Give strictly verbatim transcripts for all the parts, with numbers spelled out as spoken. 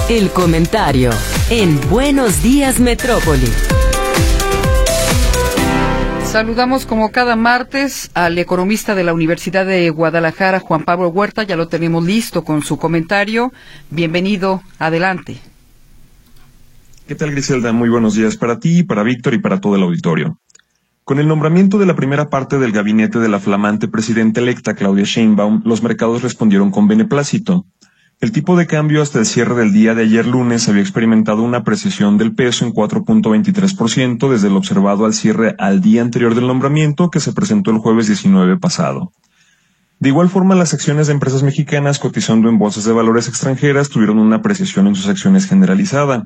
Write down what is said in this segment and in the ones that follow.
El comentario en Buenos Días Metrópoli. Saludamos como cada martes al economista de la Universidad de Guadalajara, Juan Pablo Huerta. Ya lo tenemos listo con su comentario. Bienvenido, adelante. ¿Qué tal, Griselda? Muy buenos días para ti, para Víctor y para todo el auditorio. Con el nombramiento de la primera parte del gabinete de la flamante presidenta electa Claudia Sheinbaum, los mercados respondieron con beneplácito. El tipo de cambio hasta el cierre del día de ayer lunes había experimentado una apreciación del peso en cuatro punto veintitrés por ciento desde lo observado al cierre al día anterior del nombramiento, que se presentó el jueves diecinueve pasado. De igual forma, las acciones de empresas mexicanas cotizando en bolsas de valores extranjeras tuvieron una apreciación en sus acciones generalizada.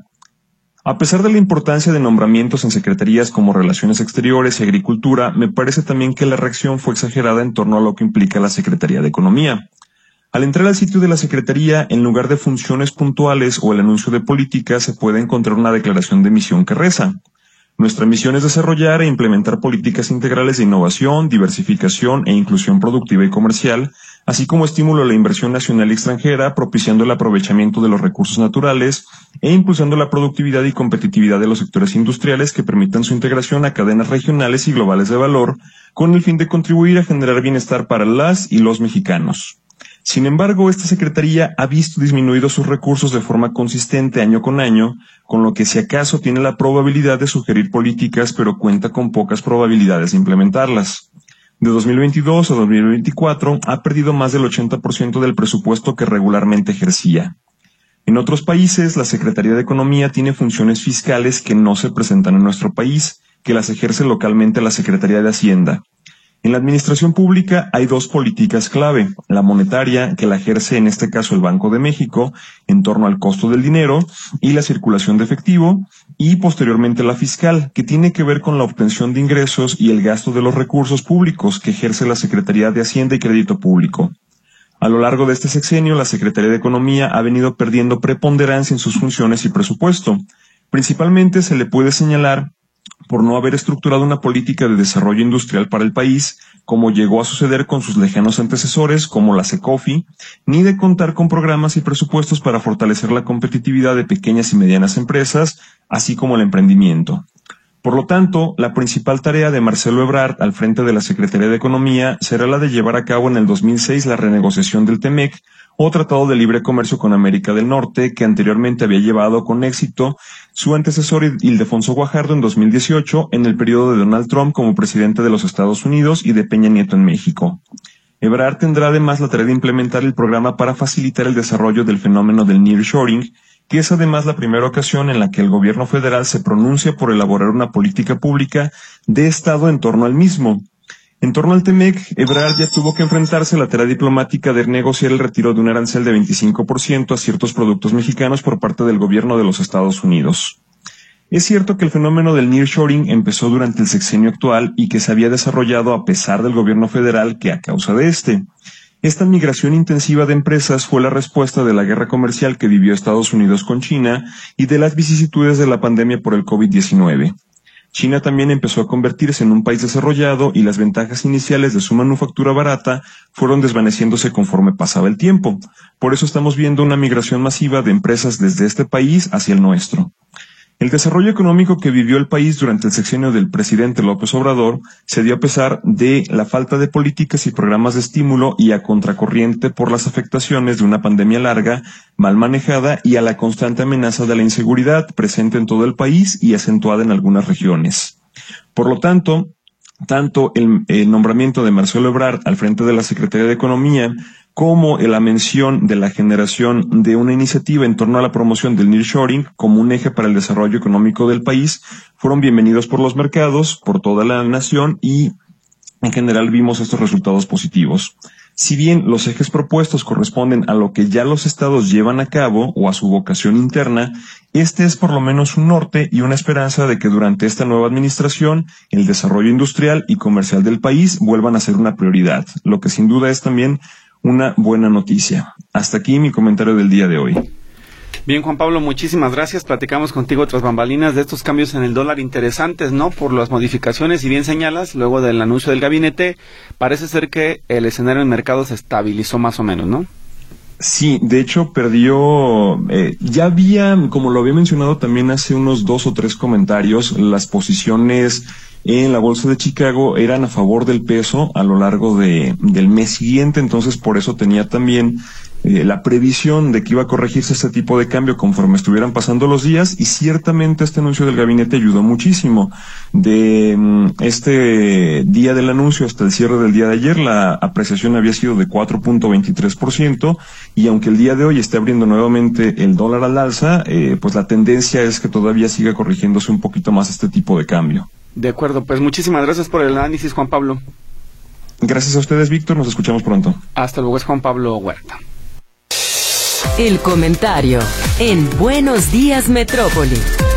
A pesar de la importancia de nombramientos en secretarías como Relaciones Exteriores y Agricultura, me parece también que la reacción fue exagerada en torno a lo que implica la Secretaría de Economía. Al entrar al sitio de la Secretaría, en lugar de funciones puntuales o el anuncio de política, se puede encontrar una declaración de misión que reza: nuestra misión es desarrollar e implementar políticas integrales de innovación, diversificación e inclusión productiva y comercial, así como estímulo a la inversión nacional y extranjera, propiciando el aprovechamiento de los recursos naturales e impulsando la productividad y competitividad de los sectores industriales que permitan su integración a cadenas regionales y globales de valor, con el fin de contribuir a generar bienestar para las y los mexicanos. Sin embargo, esta Secretaría ha visto disminuidos sus recursos de forma consistente año con año, con lo que si acaso tiene la probabilidad de sugerir políticas, pero cuenta con pocas probabilidades de implementarlas. De dos mil veintidós a dos mil veinticuatro ha perdido más del ochenta por ciento del presupuesto que regularmente ejercía. En otros países, la Secretaría de Economía tiene funciones fiscales que no se presentan en nuestro país, que las ejerce localmente la Secretaría de Hacienda. En la administración pública hay dos políticas clave: la monetaria, que la ejerce en este caso el Banco de México, en torno al costo del dinero y la circulación de efectivo, y posteriormente la fiscal, que tiene que ver con la obtención de ingresos y el gasto de los recursos públicos, que ejerce la Secretaría de Hacienda y Crédito Público. A lo largo de este sexenio, la Secretaría de Economía ha venido perdiendo preponderancia en sus funciones y presupuesto. Principalmente se le puede señalar por no haber estructurado una política de desarrollo industrial para el país, como llegó a suceder con sus lejanos antecesores, como la Secofi, ni de contar con programas y presupuestos para fortalecer la competitividad de pequeñas y medianas empresas, así como el emprendimiento. Por lo tanto, la principal tarea de Marcelo Ebrard al frente de la Secretaría de Economía será la de llevar a cabo en el dos mil seis la renegociación del TEMEC, o Tratado de Libre Comercio con América del Norte, que anteriormente había llevado con éxito su antecesor Ildefonso Guajardo en dos mil dieciocho, en el periodo de Donald Trump como presidente de los Estados Unidos y de Peña Nieto en México. Ebrard tendrá además la tarea de implementar el programa para facilitar el desarrollo del fenómeno del nearshoring, que es además la primera ocasión en la que el gobierno federal se pronuncia por elaborar una política pública de Estado en torno al mismo. En torno al TEMEC, Ebrard ya tuvo que enfrentarse a la tarea diplomática de negociar el retiro de un arancel de veinticinco por ciento a ciertos productos mexicanos por parte del gobierno de los Estados Unidos. Es cierto que el fenómeno del nearshoring empezó durante el sexenio actual y que se había desarrollado a pesar del gobierno federal que a causa de este. Esta migración intensiva de empresas fue la respuesta de la guerra comercial que vivió Estados Unidos con China y de las vicisitudes de la pandemia por el COVID diecinueve. China también empezó a convertirse en un país desarrollado y las ventajas iniciales de su manufactura barata fueron desvaneciéndose conforme pasaba el tiempo. Por eso estamos viendo una migración masiva de empresas desde este país hacia el nuestro. El desarrollo económico que vivió el país durante el sexenio del presidente López Obrador se dio a pesar de la falta de políticas y programas de estímulo y a contracorriente por las afectaciones de una pandemia larga, mal manejada y a la constante amenaza de la inseguridad presente en todo el país y acentuada en algunas regiones. Por lo tanto, tanto el, el nombramiento de Marcelo Ebrard al frente de la Secretaría de Economía como la mención de la generación de una iniciativa en torno a la promoción del nearshoring como un eje para el desarrollo económico del país fueron bienvenidos por los mercados, por toda la nación y en general vimos estos resultados positivos. Si bien los ejes propuestos corresponden a lo que ya los estados llevan a cabo o a su vocación interna, este es por lo menos un norte y una esperanza de que durante esta nueva administración el desarrollo industrial y comercial del país vuelvan a ser una prioridad, lo que sin duda es también una buena noticia. Hasta aquí mi comentario del día de hoy. Bien, Juan Pablo, muchísimas gracias. Platicamos contigo tras bambalinas de estos cambios en el dólar interesantes, ¿no? Por las modificaciones, y bien señalas, luego del anuncio del gabinete, parece ser que el escenario en mercado se estabilizó más o menos, ¿no? Sí, de hecho perdió, eh, ya había, como lo había mencionado también hace unos dos o tres comentarios, las posiciones en la bolsa de Chicago eran a favor del peso a lo largo de, del mes siguiente, entonces por eso tenía también eh, la previsión de que iba a corregirse este tipo de cambio conforme estuvieran pasando los días, y ciertamente este anuncio del gabinete ayudó muchísimo. De mm, este día del anuncio hasta el cierre del día de ayer, la apreciación había sido de cuatro punto veintitrés por ciento, y aunque el día de hoy esté abriendo nuevamente el dólar al alza, eh, pues la tendencia es que todavía siga corrigiéndose un poquito más este tipo de cambio. De acuerdo, pues muchísimas gracias por el análisis, Juan Pablo. Gracias a ustedes, Víctor, nos escuchamos pronto. Hasta luego, es Juan Pablo Huerta. El comentario en Buenos Días Metrópoli.